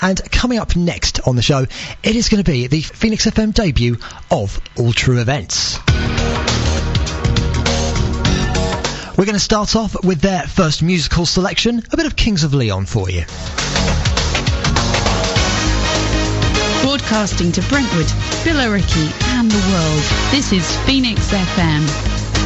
And coming up next on the show, it is going to be the Phoenix FM debut of All True Events. We're going to start off with their first musical selection, a bit of Kings of Leon for you. Broadcasting to Brentwood, Billericay and the world, this is Phoenix FM.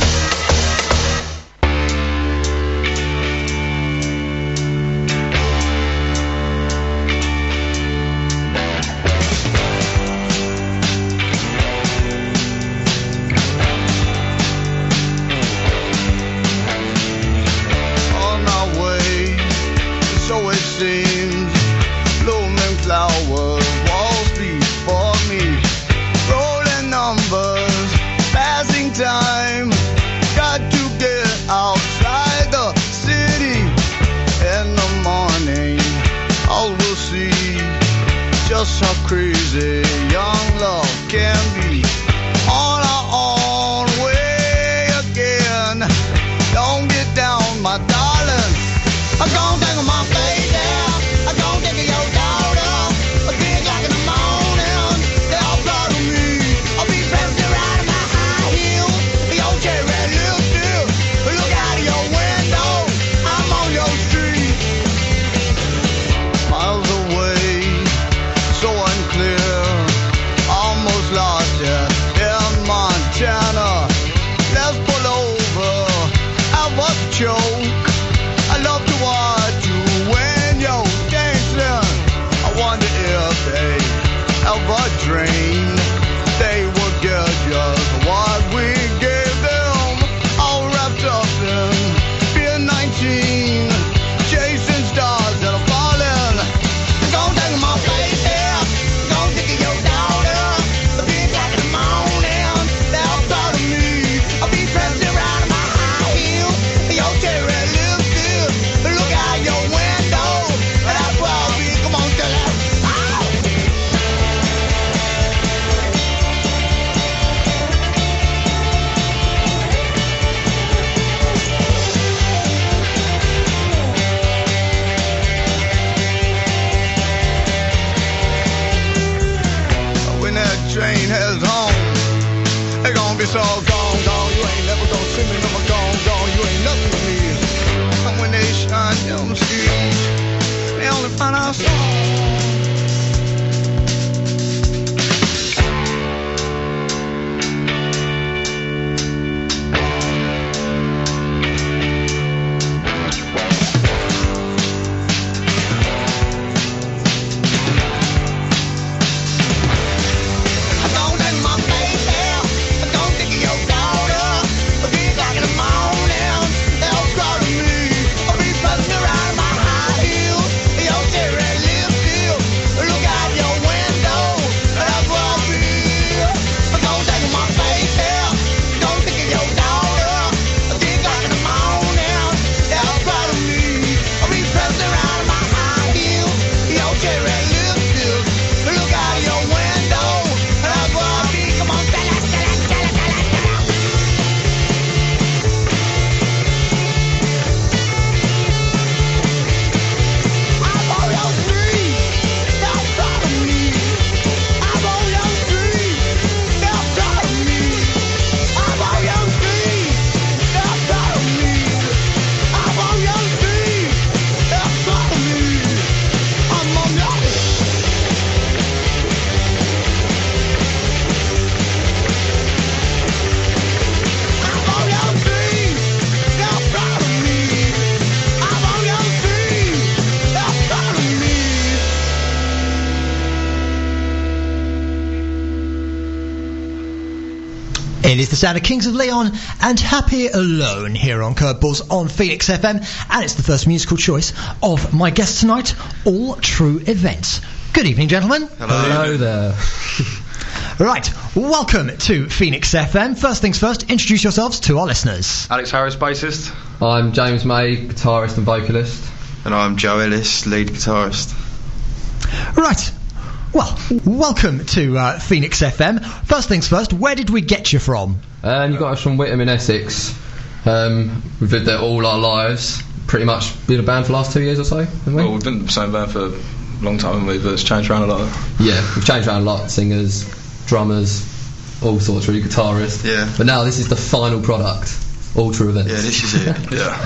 How crazy young love can be. On our own way again. Don't get down, my darling. I'm gonna think of my baby. I'm gonna think of your daughter. A big like in the morning. They all proud of me. I'll be pressed around in my high heels. Your cherry red lipstick. Look out of your window. I'm on your street. Miles away. So unclear, almost lost ya in Montana. Let's pull over, I was a joke. I love to watch you when you're dancing. I wonder if they ever dreamed they would get just what we gave them. All wrapped up in beer 19, chasing stars that are falling. Don't take my face. Train heads home, they gon' be so gone, gone. You ain't never gonna see me, no more gone, gone. You ain't nothing to me. And when they shine down the street, they only find our song. It is the sound of Kings of Leon and Happy Alone here on Curveballs on Phoenix FM, and it's the first musical choice of my guest tonight, All True Events. Good evening, gentlemen. Hello there. Right, welcome to Phoenix FM. First things first, introduce yourselves to our listeners. Alex Harris, bassist. I'm James May, guitarist and vocalist. And I'm Joe Ellis, lead guitarist. Right. Well, welcome to Phoenix FM. First things first, where did we get you from? You got us from Whittam in Essex. We've lived there all our lives. Pretty much been a band for the last 2 years or so, haven't we? Well, we've been in the same band for long time, haven't we? But it's changed around a lot. Yeah, we've changed around a lot. Singers, drummers, all sorts, really, guitarists. Yeah. But now this is the final product. All True Events. Yeah, this is it.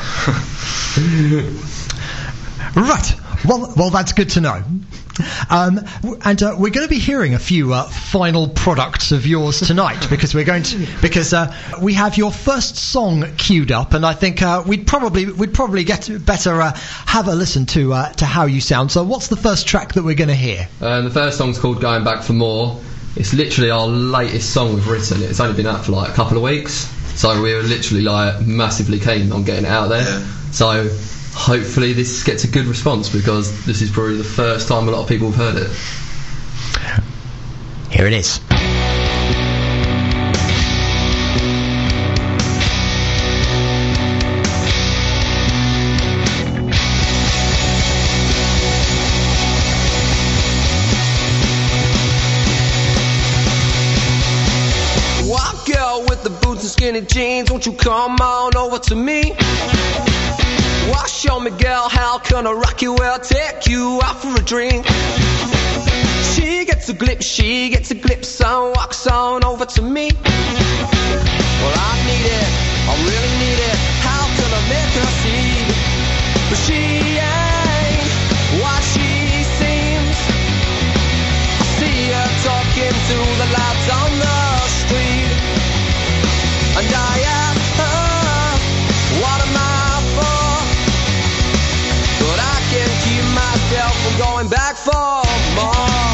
Yeah. Right. Well, that's good to know. And we're going to be hearing a few final products of yours tonight because we have your first song queued up, and I think we'd probably get better have a listen to how you sound. So, what's the first track that we're going to hear? The first song's called Going Back for More. It's literally our latest song we've written. It's only been out for like a couple of weeks, so we were literally like massively keen on getting it out there. Yeah. So hopefully this gets a good response because this is probably the first time a lot of people have heard it. Here it is. White girl with the boots and skinny jeans, won't you come on over to me? Why, show me, girl, how can I rock you? Well, take you out for a drink. She gets a glimpse, so walks on over to me. Well, I need it, I really need it. How can I make her see? But she ain't what she seems. I see her talking to the lads on the street, and I ask her, what am I for? But I can't keep myself from going back for more.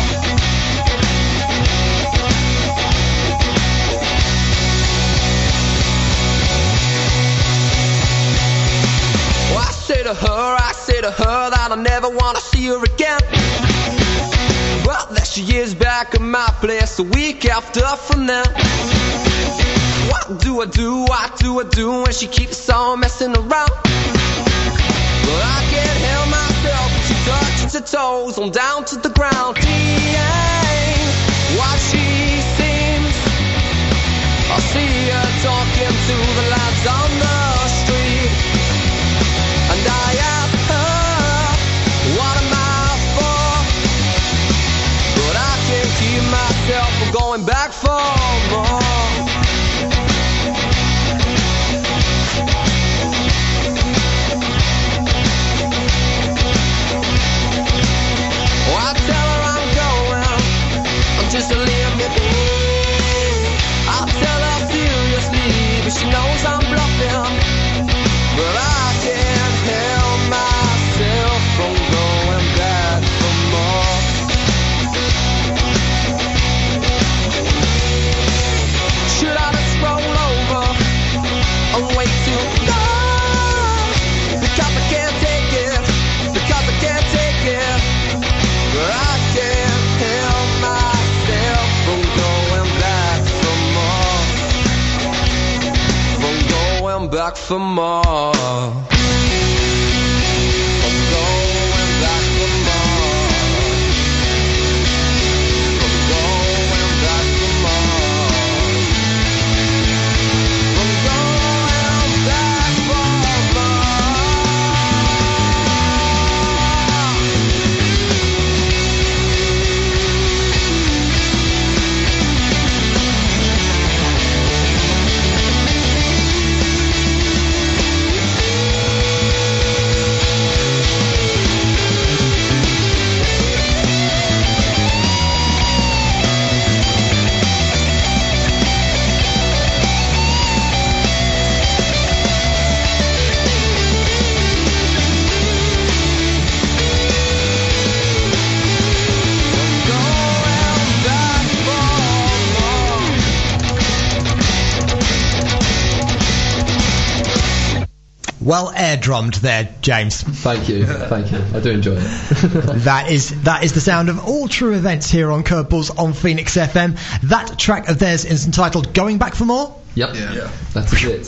Well, I say to her that I never want to see her again. Well, there she is back at my place a week after from then. What do I do when she keeps on messing around? But I can't help myself, she touches her toes on down to the ground. She ain't what she seems. I see her talking to the lads on the street, and I ask her, what am I for? But I can't keep myself from going back for more. Just to leave me be. I'll tell her seriously, but she knows I'm bluffing. But I can't help myself from going back for more. Should I just roll over and wait to go? Because I can't take it, because I can't take it. But I can't help myself from going back for more. From going back for more. From going back for more. From going back for more. From going back for more. Well air-drummed there, James. Thank you. I do enjoy it. That is the sound of All True Events here on Curveballs on Phoenix FM. That track of theirs is entitled Going Back for More. Yep. Yeah. That's it.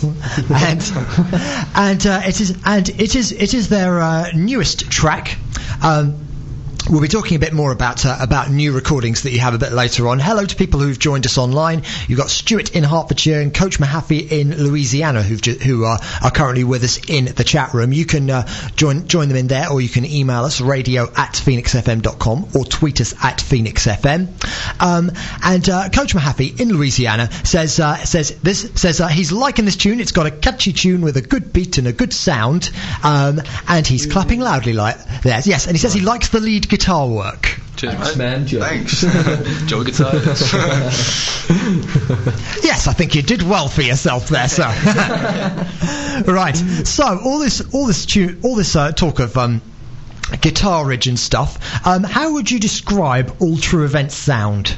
and it is their newest track. We'll be talking a bit more about new recordings that you have a bit later on. Hello to people who've joined us online. You've got Stuart in Hertfordshire and Coach Mahaffey in Louisiana who are currently with us in the chat room. You can join them in there, or you can email us radio@phoenixfm.com or tweet us at phoenixfm. And Coach Mahaffey in Louisiana says he's liking this tune. It's got a catchy tune with a good beat and a good sound, and he's clapping loudly like that. Yes, and he says he likes the lead guitar work. Cheers, man. Thanks. Joy guitars. Yes, I think you did well for yourself there, sir. Right. So all this talk of guitarage and stuff. How would you describe All True Events sound?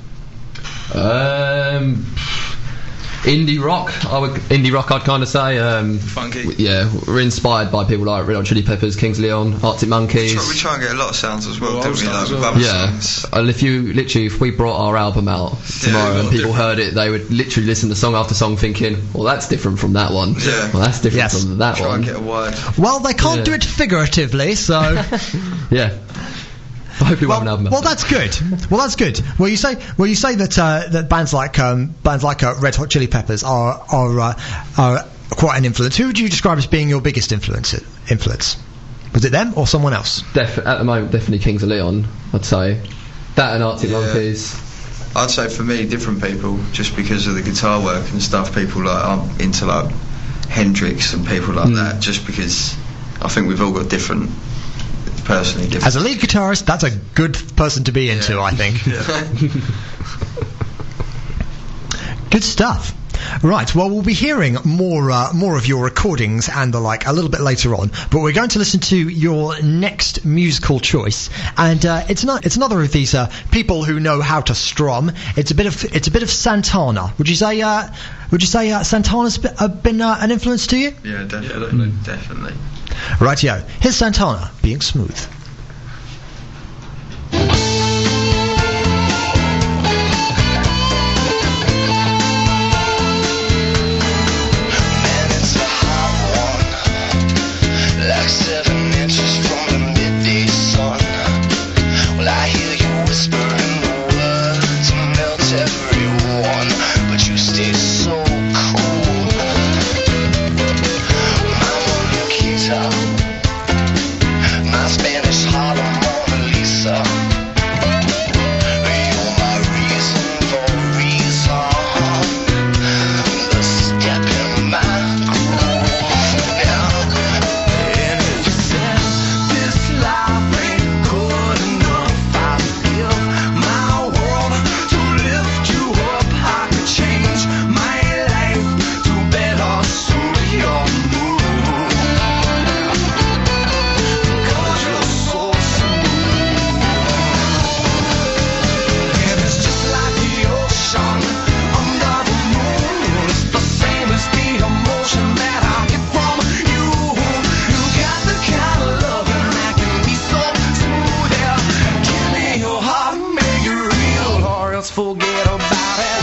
Indie rock, I'd kind of say. Funky. Yeah, we're inspired by people like Red Hot Chili Peppers, Kings of Leon, Arctic Monkeys. We try and get a lot of sounds as well, Well, don't we? Like sounds with as well. other Yeah, songs. and if we brought our album out tomorrow Yeah, and people different. heard it, they would literally listen to song after song thinking, well, that's different from that one. Yeah. Well, that's different Yes. from that Try one. and get a wide. Well, they can't Yeah. do it figuratively, so. Yeah. Hopefully we'll have an album out. Well, that's good. Well, you say that bands like Red Hot Chili Peppers are quite an influence. Who would you describe as being your biggest influence? Was it them or someone else? At the moment, definitely Kings of Leon, I'd say. That and Arctic Yeah. Monkeys. I'd say for me, different people, just because of the guitar work and stuff. People like I'm into like Hendrix and people like that, just because I think we've all got different. Personally, different. As a lead guitarist, that's a good person to be into, I think. Good stuff. Right, well, we'll be hearing more of your recordings and the like a little bit later on, but we're going to listen to your next musical choice, and it's another of these people who know how to strum. It's a bit of Santana. Would you say Santana's been an influence to you? Yeah, definitely. Definitely. Rightio. Here's Santana, Being Smooth. Man, it's a hot one, like 7 inches from the midday sun. Well, I hear you whispering the words to melt everyone, but you stay so cool. My Monikita, my Spanish Harlem Mona Lisa. You're my reason for reason. The step in my groove now. And if you said this life ain't good enough, I'd give my world to lift you up. I could change my life to better suit your mood. 'Cause you're so smooth. And it's just like the ocean under the moon. It's the same as the emotion that I get from you. You got the kind of loving that can be so smooth. Yeah. Give me your heart and make it real, or else forget about it.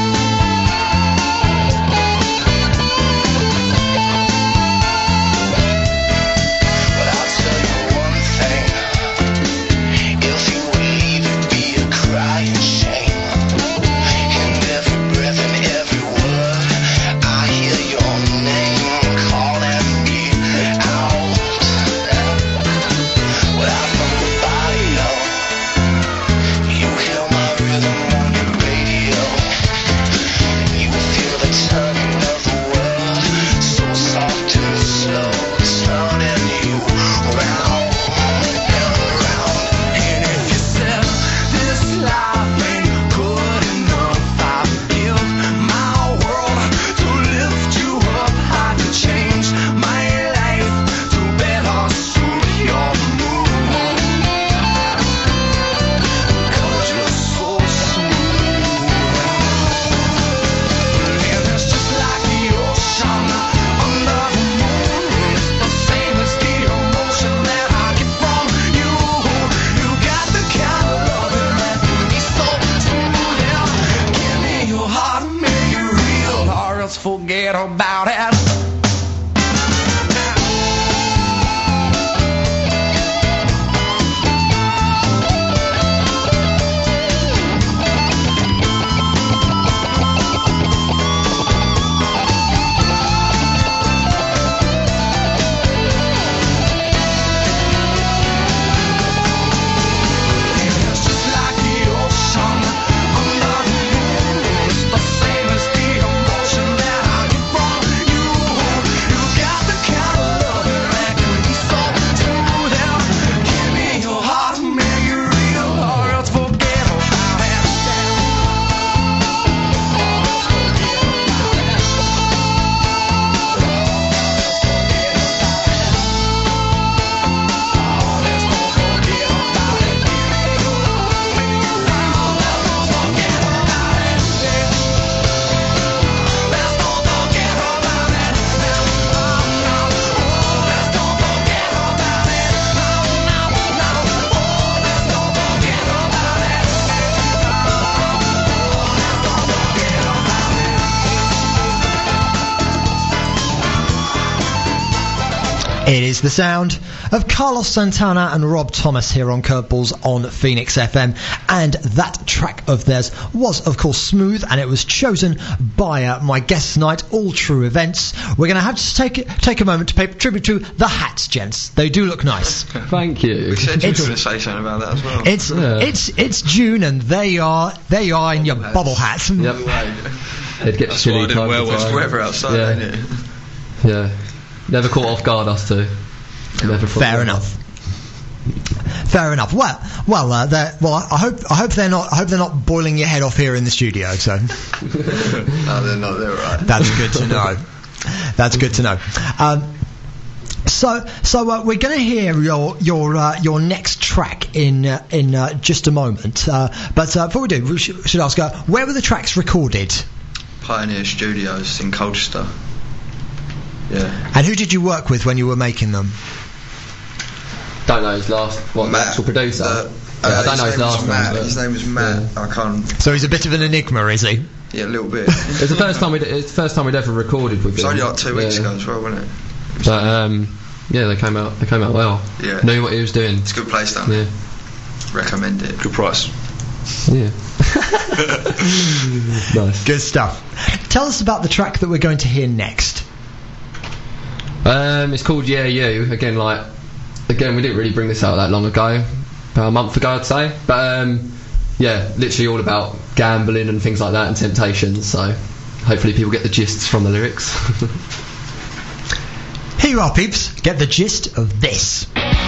But I'll tell you one thing. If you would leave, it'd be a crying shame. And every breath and every word, I hear your name calling me out. Well, from the bio, you hear my rhythm on your radio. You feel the turning of the world, so soft and slow, turning you round and round. And if you said this life ain't good enough, I'd give my world to lift you up. I could change my life to better suit your mood. 'Cause you're so smooth. And it's just like the ocean under the moon. It's the same as the emotion that I get from you. You got the kind of loving that can be so smooth. Yeah. Give me your heart and make it real, or else forget about it. It is the sound of Carlos Santana and Rob Thomas here on Curveballs on Phoenix FM, and that track of theirs was of course Smooth, and it was chosen by my guest tonight, All True Events. We're going to have to take a moment to pay tribute to the hats, gents. They do look nice. Thank you. We said you were going to say something about that as well. It's June, and they are in your bubble hats. Yep. It gets That's chilly why I didn't time wear to one. time. It's weather outside, Yeah. ain't it? Yeah. Never caught off guard, us two. Never Fair enough. Fair enough. Well. I hope they're not boiling your head off here in the studio. So No, they're not. They're right. that's good to know. That's good to know. So we're going to hear your next track in just a moment. But before we do, we should ask, where were the tracks recorded? Pioneer Studios in Colchester. Yeah. And who did you work with when you were making them? Don't know his last. The actual producer? I don't know his last name. His name was Matt. Yeah. I can't. So he's a bit of an enigma, is he? Yeah, a little bit. It's the first time we'd ever recorded with It was him. only like 2 weeks Yeah. ago as well, wasn't it? But yeah, they came out well. Yeah. Knew what he was doing. It's a good place down Yeah. there. Recommend it. Good price. Yeah. Nice. Good stuff. Tell us about the track that we're going to hear next. It's called Yeah You. Again, we didn't really bring this out that long ago. About a month ago, I'd say. But yeah, literally all about gambling and things like that and temptations. So hopefully people get the gists from the lyrics. Here you are, peeps. Get the gist of this.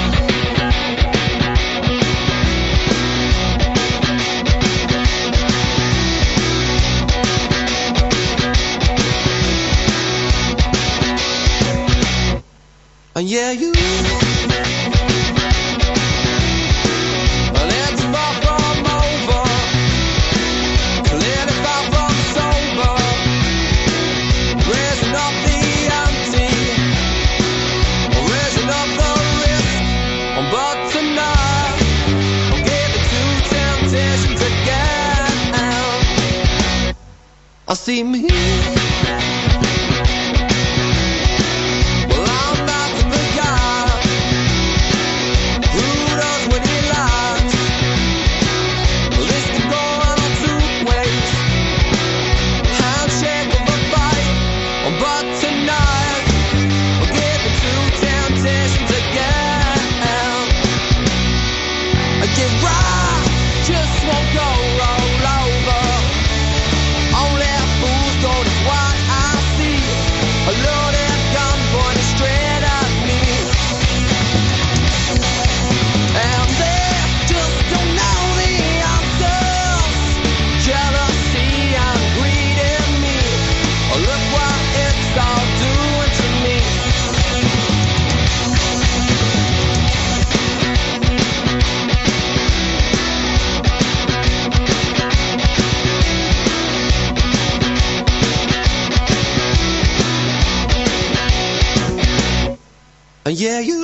And yeah, you. Well, it's far from over. Clearly far from sober. Raising up the ante. Raising up the risk. But tonight, I'm giving two temptations again. I see me. Yeah, you.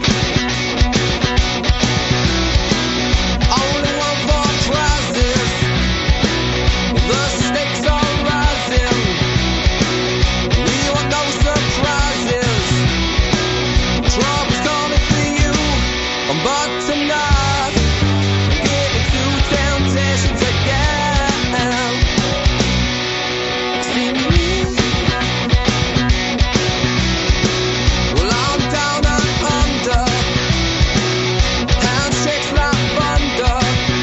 Only one for prizes. The stakes are rising. We want no surprises. Trouble's coming for you. But tonight, I'm giving two temptations again. See me. Well, I'm down and under. Handshakes like thunder.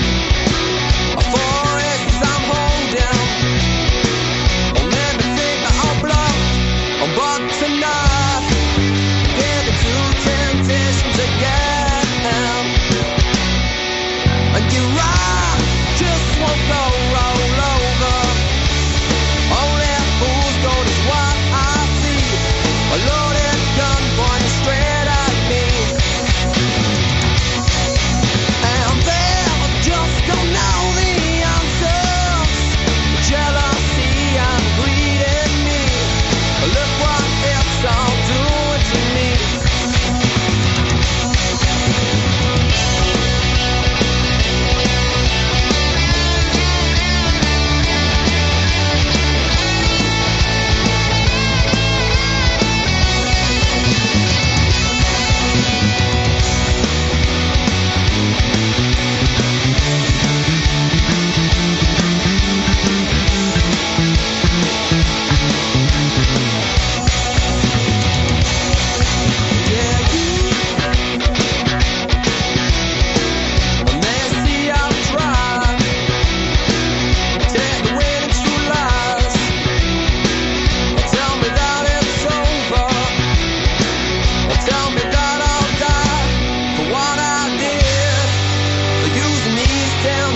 Four aces I'm holding. Don't let me think that I'll blow. But tonight, giving two temptations again. And you're right, just won't go roll over. Only fool's gold is what I see. A loaded gun pointing straight at me. And they just don't know the answers. Jealousy and greed in me. Look what it's all doing to me.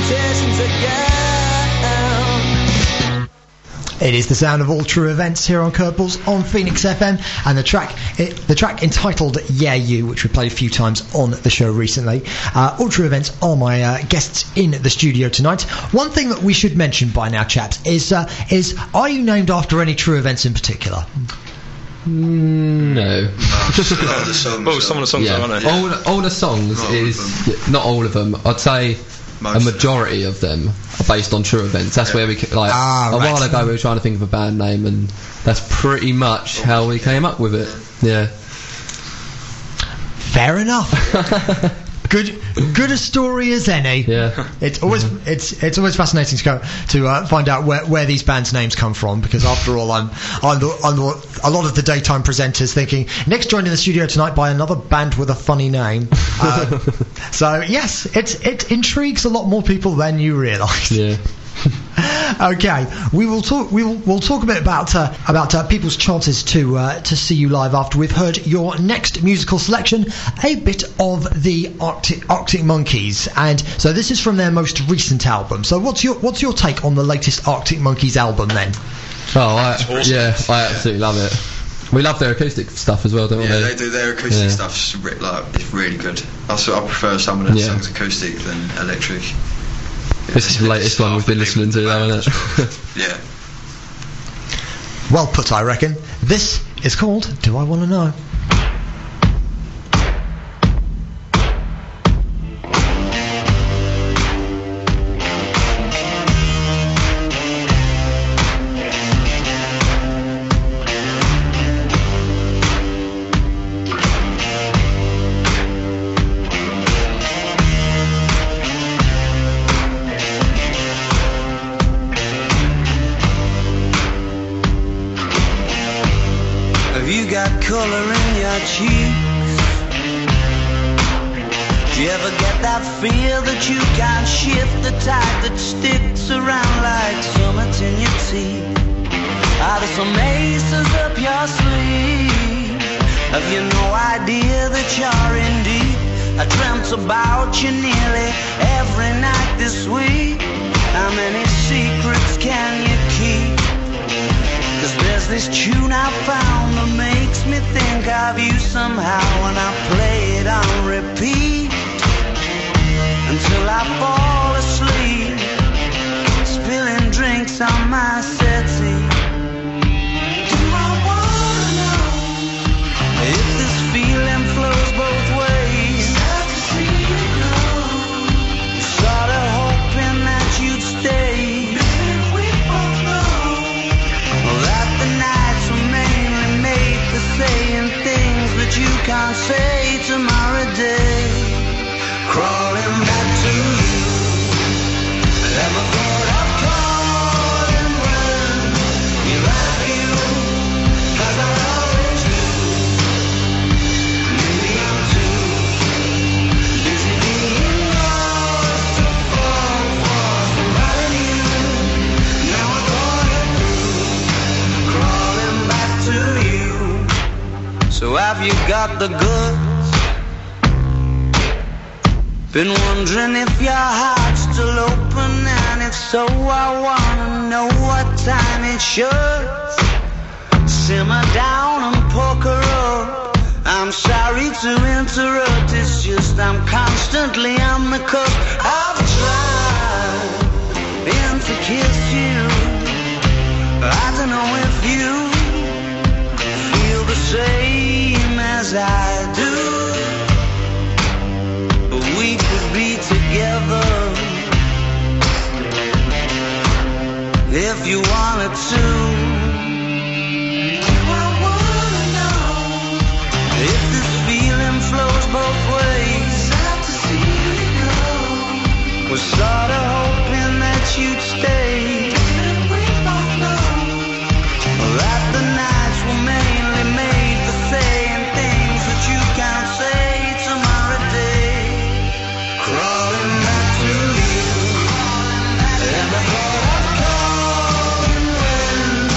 temptations again. It is the sound of all true events here on Curveballs on Phoenix FM, and the track entitled Yeah You, which we played a few times on the show recently. All true events are my guests in the studio tonight. One thing that we should mention by now, chaps, is are you named after any true events in particular? No. Just a lot of the songs. Well, some of the songs Yeah. are on it. All the songs Not all of is not all of them. I'd say Most a of majority of them are based on true events. That's where we a right. while ago we were trying to think of a band name, and that's pretty much how we came up with it. Yeah. Fair enough. Good a story as any. Yeah. It's always fascinating to find out where these bands' names come from, because after all, I'm a lot of the daytime presenters thinking next joined in the studio tonight by another band with a funny name. So yes, it intrigues a lot more people than you realise. Yeah. Okay, we'll talk a bit about people's chances to see you live after we've heard your next musical selection, a bit of the Arctic Monkeys, and so this is from their most recent album. So what's your take on the latest Arctic Monkeys album then? I absolutely love it. We love their acoustic stuff as well, don't we? Yeah, they do. Their acoustic stuff's it's really good. I prefer some of their songs acoustic than electric. This is the latest one we've been listening to, though, isn't it? Yeah. Well put, I reckon. This is called Do I Want to Know? Color in your cheeks. Do you ever get that feel that you can't shift, the type that sticks around like summits in your teeth? Are there some aces up your sleeve? Have you no idea that you're in deep? I dreamt about you nearly every night this week. How many secrets can you keep? 'Cause there's this tune I found that makes me think of you somehow, and I play it on repeat until I fall asleep, spilling drinks on my settee. Do I wanna know if this feeling flows both ways? Sad to see you go. Sorta hoping that you'd stay. Saying things that you can't say tomorrow day. Crawling back to you. Never thought I'd call and run. You like you, 'cause I always do. Maybe I'm too busy being lost to fall for somebody new. Now I thought it through. Crawling back to you. So have you got the goods? Been wondering if your heart's still open, and if so, I wanna know what time it should. Simmer down and poker up. I'm sorry to interrupt, it's just I'm constantly on the cusp. I've tried to kiss you. I don't know if you feel the same as I do, but we could be together if you wanted to. I wanna know if this feeling flows both ways. Sad to see you go. Was sorta hoping that you'd stay. And we both know that the nights were mainly made for saying things that you can't say tomorrow day. Crawling back to you, and I thought I'd call and run.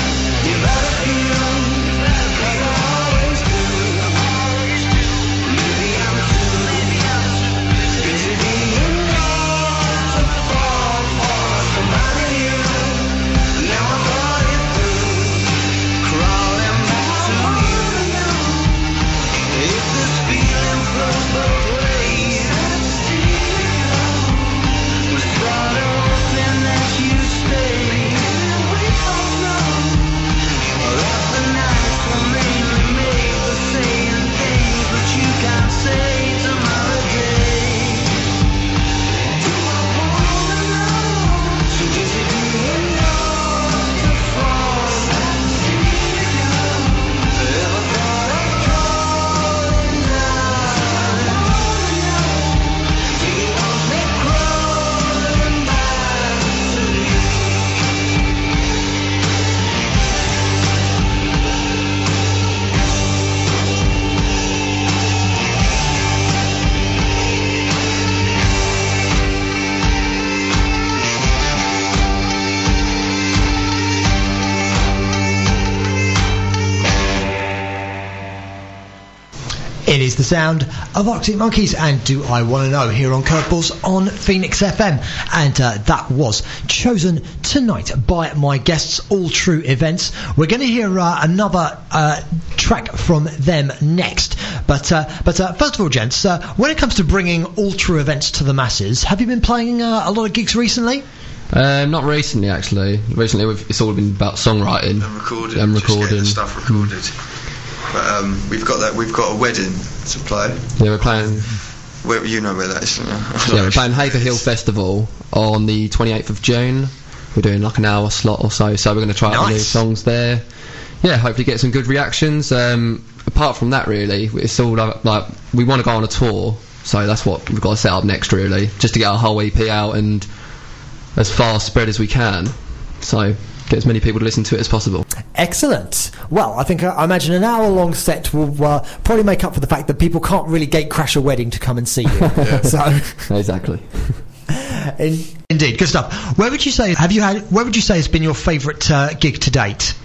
is the sound of Arctic Monkeys and Do I Want to Know here on Curveballs on Phoenix FM. And that was chosen tonight by my guests, All True Events. We're going to hear another track from them next. But first of all, gents, when it comes to bringing All True Events to the masses, have you been playing a lot of gigs recently? Not recently, actually. Recently, it's all been about songwriting and recording. Just getting stuff recorded. But we've got a wedding to play. Yeah, we're playing. You know where that is. Yeah, we're playing Haverhill Festival on the 28th of June. We're doing like an hour slot or so. So we're going to try out new songs there. Yeah, hopefully get some good reactions. Apart from that, really, it's all like we want to go on a tour. So that's what we've got to set up next, really, just to get our whole EP out and as far spread as we can. So get as many people to listen to it as possible. Excellent. Well, I think I imagine an hour-long set will probably make up for the fact that people can't really gate crash a wedding to come and see you. So exactly. Indeed, good stuff. Where would you say has been your favourite gig to date?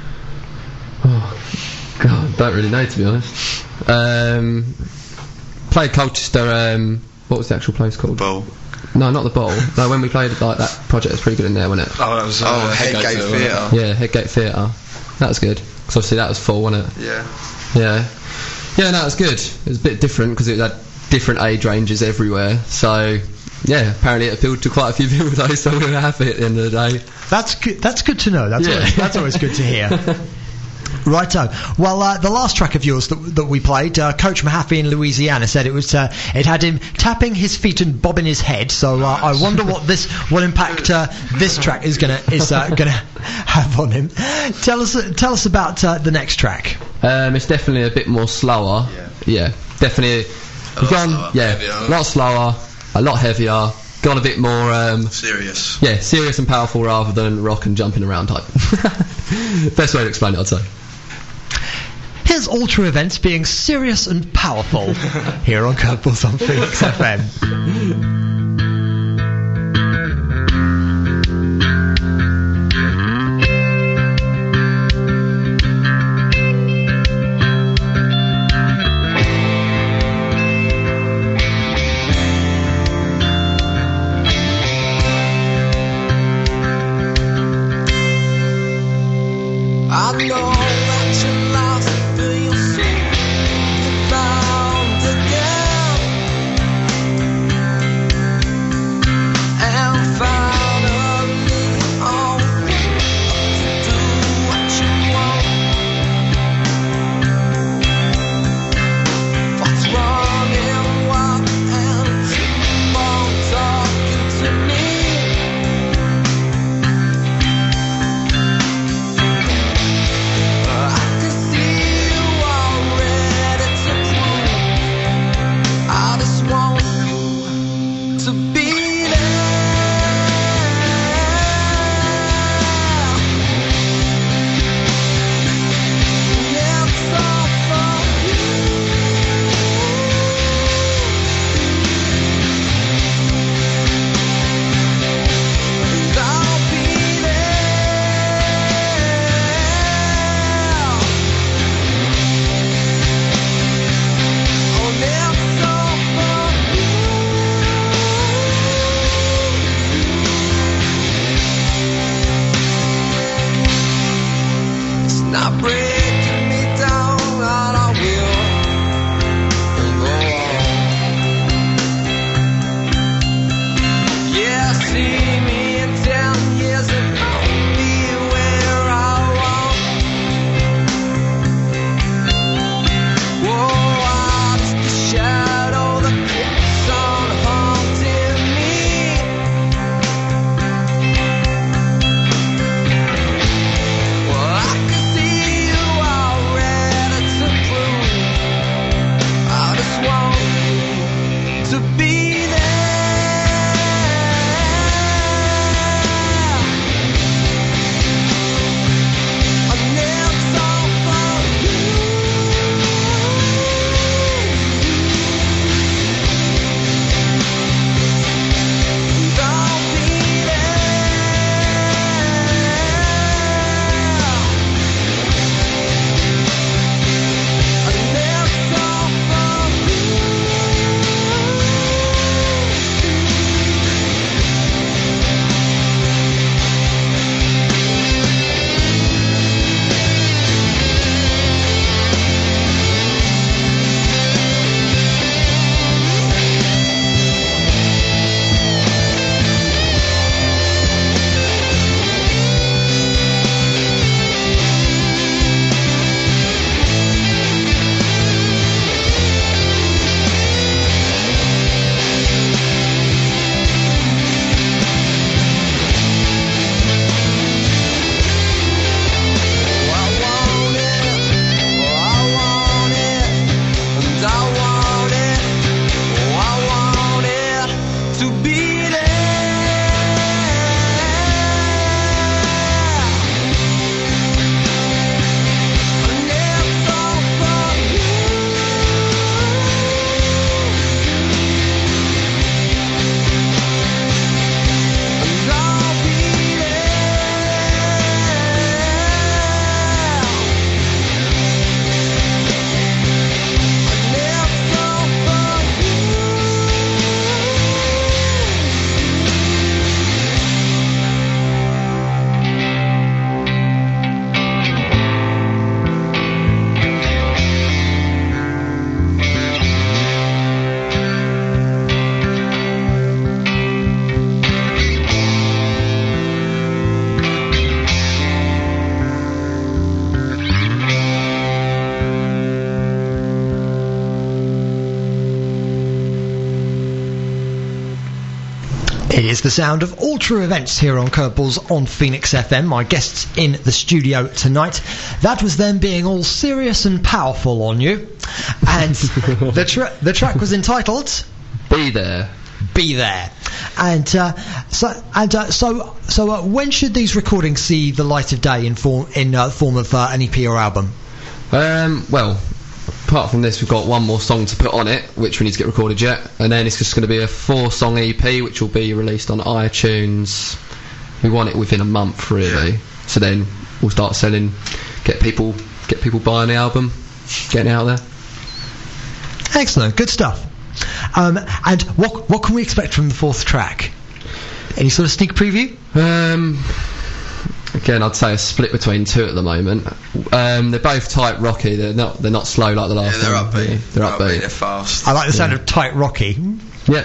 Oh, God, don't really know, to be honest. Played Colchester. What was the actual place called? Bowl. No, not the Bowl. No, when we played like that project was pretty good in there, wasn't it? Oh, that was Headgate Theatre. Yeah, Headgate Theatre. That was good. Because obviously that was full, wasn't it? Yeah. Yeah, no, it was good. It was a bit different because it had different age ranges everywhere. So, yeah, apparently it appealed to quite a few people though, so we were happy at the end of the day. That's good. That's good to know. That's always good to hear. Righto. Well, the last track of yours that we played, Coach Mahaffey in Louisiana said it had him tapping his feet and bobbing his head. So I wonder what impact this track is gonna have on him. Tell us about the next track. It's definitely a bit more slower. Yeah, definitely. A lot slower, a lot heavier. Gone a bit more serious. Yeah, serious and powerful rather than rock and jumping around type. Best way to explain it, I'd say. Here's All True Events being serious and powerful here on Curveballs on Phoenix FM. I know that you're lost, feel your soul found again, and finally on to do what you want. What's wrong and what, and keep on talking to me. the sound of all true events here on Curveballs on Phoenix FM. My guests in the studio tonight. That was them being all serious and powerful on you. And the track was entitled Be There. Be There. And so when should these recordings see the light of day in form of an EP or album? Well, apart from this, we've got one more song to put on it, which we need to get recorded yet, and then it's just going to be a 4-song EP, which will be released on iTunes. We want it within a month, really. So then we'll start selling, get people buying the album, getting it out there. Excellent, good stuff. And what can we expect from the 4th track? Any sort of sneak preview? Again, I'd say a split between 2 at the moment. They're both tight rocky. They're not slow like the last they're one. upbeat. They're upbeat. They're fast. I like the sound of tight rocky. Yeah.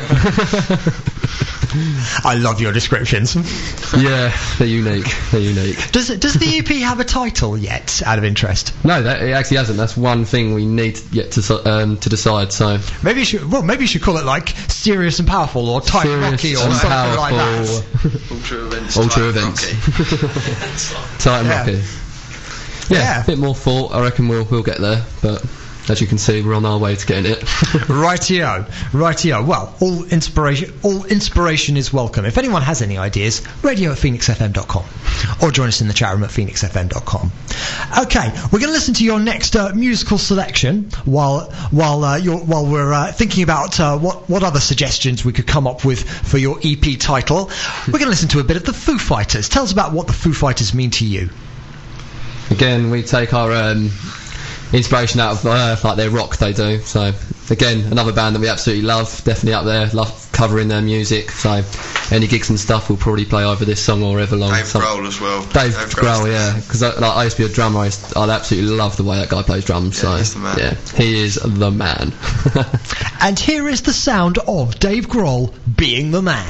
I love your descriptions. Yeah, they're unique. Does the EP have a title yet, out of interest? No, it actually hasn't. That's one thing we need yet to decide. So maybe you should call it like Serious and Powerful or Tight Rocky or something like that. Ultra events. Tight and Rocky. Yeah, a bit more thought. I reckon we'll get there, but as you can see, we're on our way to getting it. Rightio. Well, all inspiration is welcome. If anyone has any ideas, radio@phoenixfm.com or join us in the chat room at phoenixfm.com. Okay, we're going to listen to your next musical selection while we're thinking about what other suggestions we could come up with for your EP title. We're going to listen to a bit of the Foo Fighters. Tell us about what the Foo Fighters mean to you. Again, we take our inspiration out of like their rock they do. So again, another band that we absolutely love, definitely up there, love covering their music. So any gigs and stuff we'll probably play either this song or Everlong. Dave Grohl as well. Dave Grohl, yeah, because I used to be a drummer. I absolutely love the way that guy plays drums. Yeah, he's the man. Yeah, he is the man. And here is the sound of Dave Grohl being the man.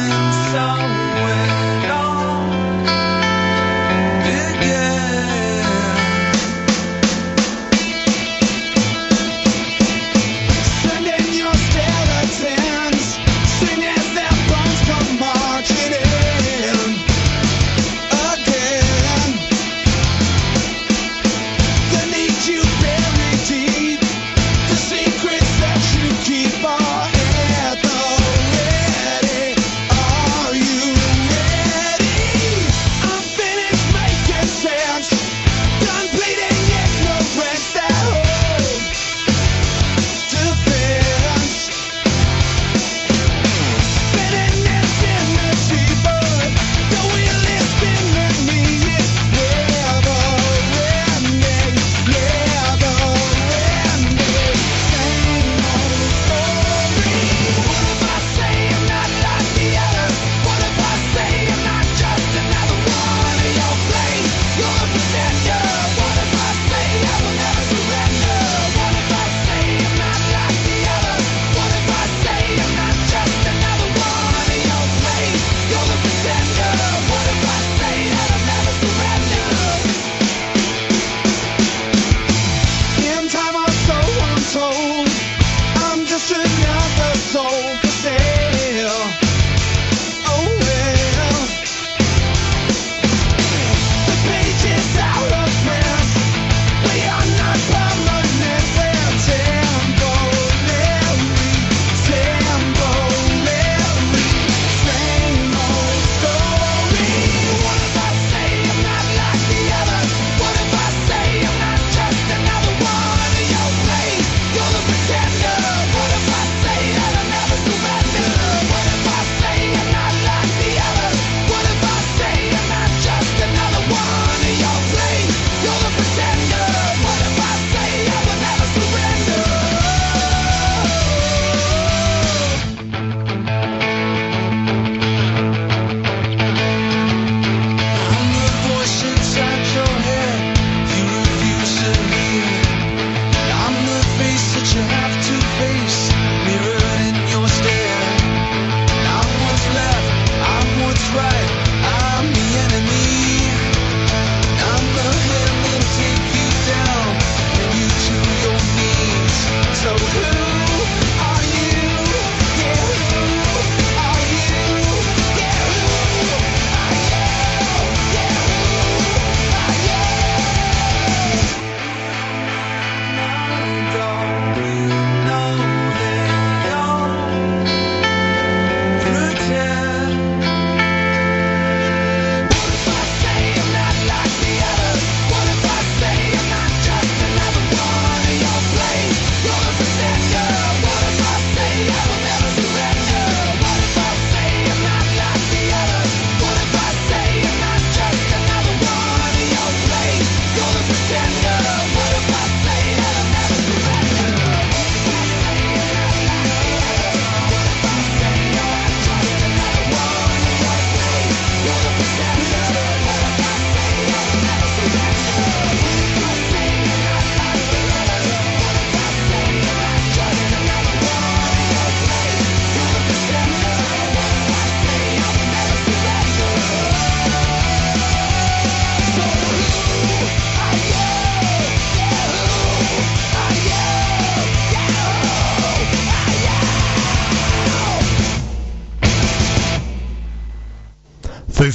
Somewhere on again.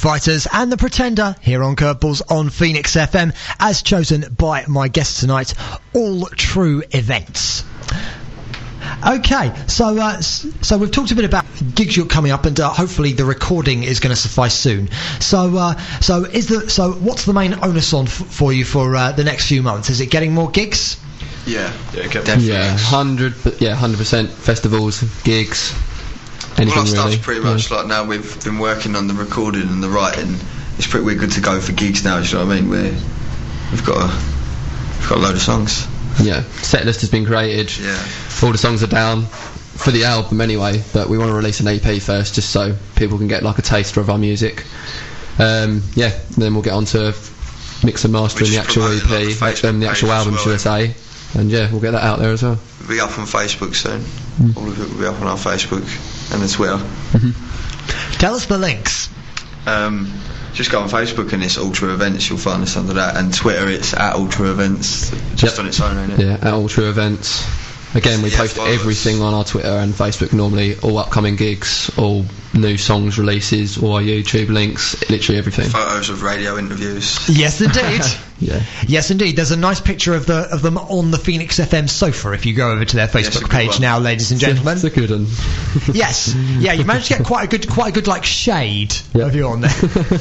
Fighters and The Pretender here on Curveballs on Phoenix FM, as chosen by my guest tonight, All True Events. Okay, so we've talked a bit about gigs you're coming up, and hopefully the recording is going to suffice soon. So what's the main onus on for you for the next few months? Is it getting more gigs? Yeah, definitely. Yeah, 100% festivals, gigs, anything all our really. stuff's pretty much like now we've been working on the recording and the writing. We're good to go for gigs now. Do you know what I mean? We've got a load of songs. Yeah, set list has been created. Yeah. All the songs are down for the album anyway, but we want to release an EP first, just so people can get like a taster of our music. Then we'll get on to mix and mastering the actual EP, the actual album, should I say? And we'll get that out there as well. It'll be up on Facebook soon. All of it will be up on our Facebook and the Twitter. Tell us the links. Just go on Facebook and it's Ultra Events, you'll find us under that, and Twitter it's at Ultra Events, just on its own, ain't it? Yeah, at Ultra Events. Again, we post everything on our Twitter and Facebook normally, all upcoming gigs, all new songs releases, all our YouTube links, literally everything. Photos of radio interviews. Yes, indeed. Yeah. Yes, indeed. There's a nice picture of them on the Phoenix FM sofa if you go over to their Facebook page now, ladies and gentlemen. It's a good one. Yes. Yeah, you managed to get quite a good like shade of you on there.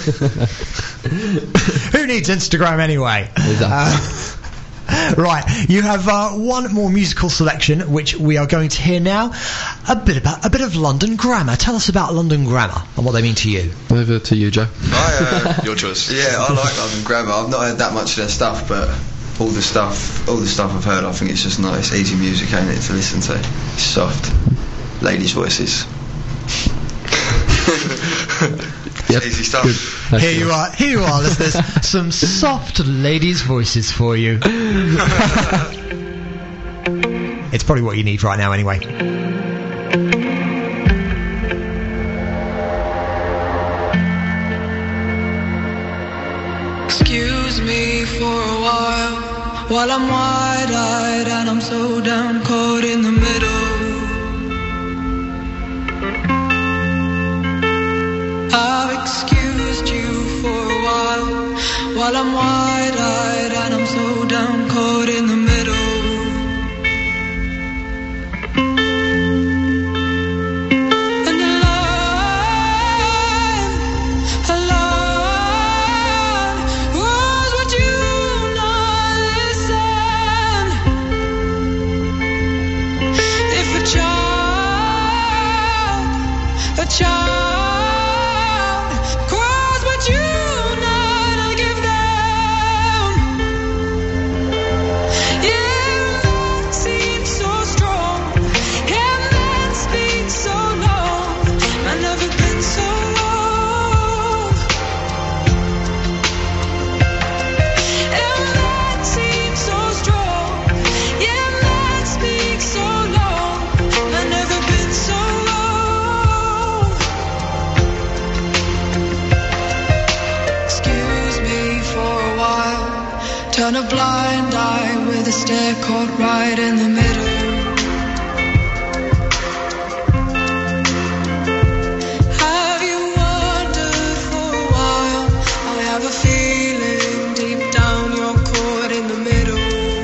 Who needs Instagram anyway? Exactly. Right, you have one more musical selection which we are going to hear now. A bit of London Grammar. Tell us about London Grammar and what they mean to you. Over to you, Joe. Your choice. Yeah, I like London Grammar. I've not heard that much of their stuff, but all the stuff I've heard, I think it's just nice, easy music, ain't it, to listen to. It's soft, ladies' voices. Yep. Easy stuff. Good. Here you are, listeners. Some soft ladies' voices for you. It's probably what you need right now, anyway. Excuse me for a while I'm wide-eyed and I'm so down, caught in the middle. I've excused you for a while I'm wide-eyed and I'm so down, caught in the middle. And alone was what you not listen. If a child turn a blind eye with a stare caught right in the middle. Have you wondered for a while? I have a feeling deep down you're caught in the middle.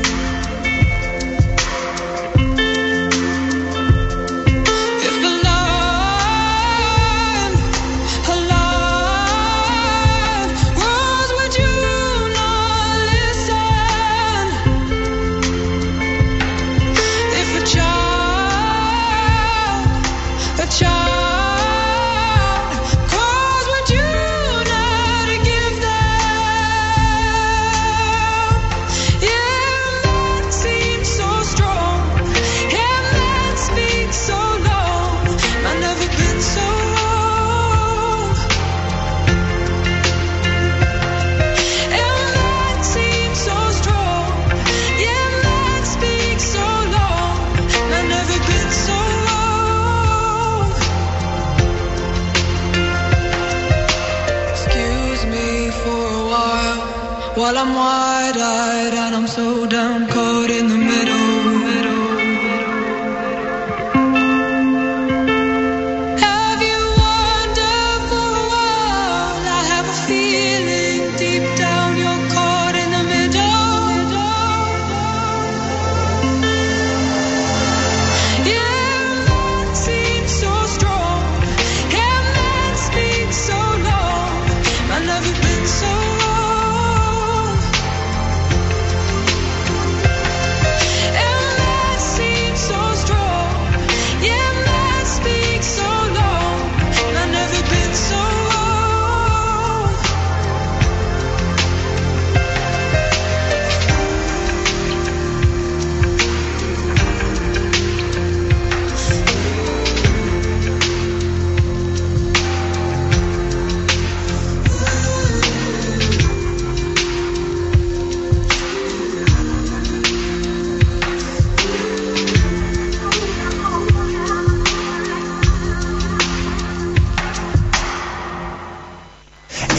If the line was what you while I'm wide-eyed and I'm so down, caught in the middle. Have you wondered for a while? I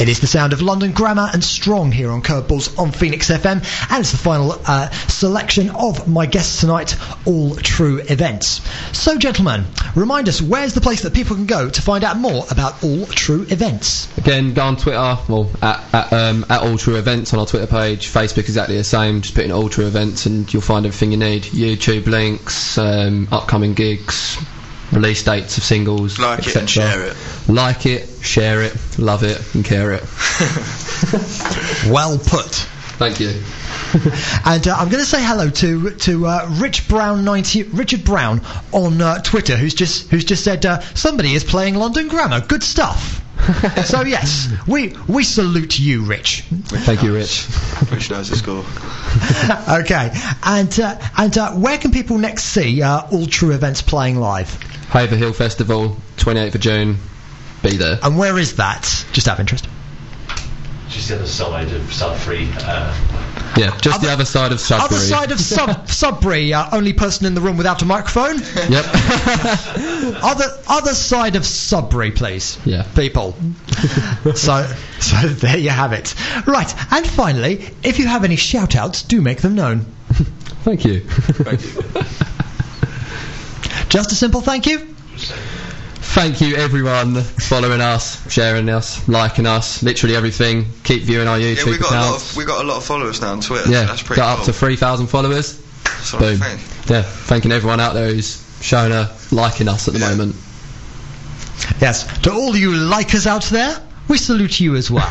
It is the sound of London Grammar and Strong here on Curveballs on Phoenix FM, and it's the final selection of my guests tonight, All True Events. So, gentlemen, remind us, where's the place that people can go to find out more about All True Events? Again, go on Twitter, well, at All True Events on our Twitter page. Facebook exactly the same, just put in All True Events and you'll find everything you need. YouTube links, upcoming gigs, release dates of singles, Like it etc. and share it. Like it, share it, love it and care it. Well put. Thank you. And I'm going to say hello to Richard Brown on Twitter, who's just said somebody is playing London Grammar. Good stuff. So yes, we salute you, Rich. Thank you, Rich. Rich knows the score. Okay, and where can people next see All True Events playing live? Haverhill Festival, 28th of June. Be there. And where is that? Just out of interest. Just the other side of Sudbury. Yeah, just the other side of Sudbury. Other side of Sudbury. Only person in the room without a microphone. Yep. Other side of Sudbury, please. Yeah. People. So there you have it. Right, and finally, if you have any shout-outs, do make them known. Thank you. Thank you. Just a simple thank you. Thank you everyone following us, sharing us, liking us, literally everything. Keep viewing our YouTube Yeah, accounts. we got a lot of followers now on Twitter. Yeah, so that's pretty got cool. up to 3,000 followers. That's what Boom. I'm saying. Yeah, thanking everyone out there who's showing liking us at the moment. Yes, to all you likers out there, we salute you as well.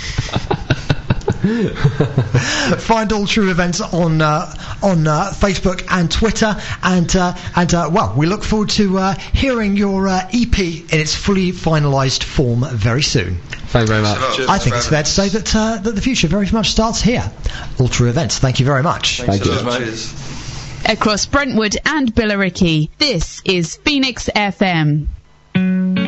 Find All True Events on Facebook and Twitter, and well, we look forward to hearing your EP in its fully finalised form very soon. Thank you very much. I think it's fair to say that the future very much starts here. All True Events. Thank you very much. Thank you. Cheers. Across Brentwood and Billericay, this is Phoenix FM.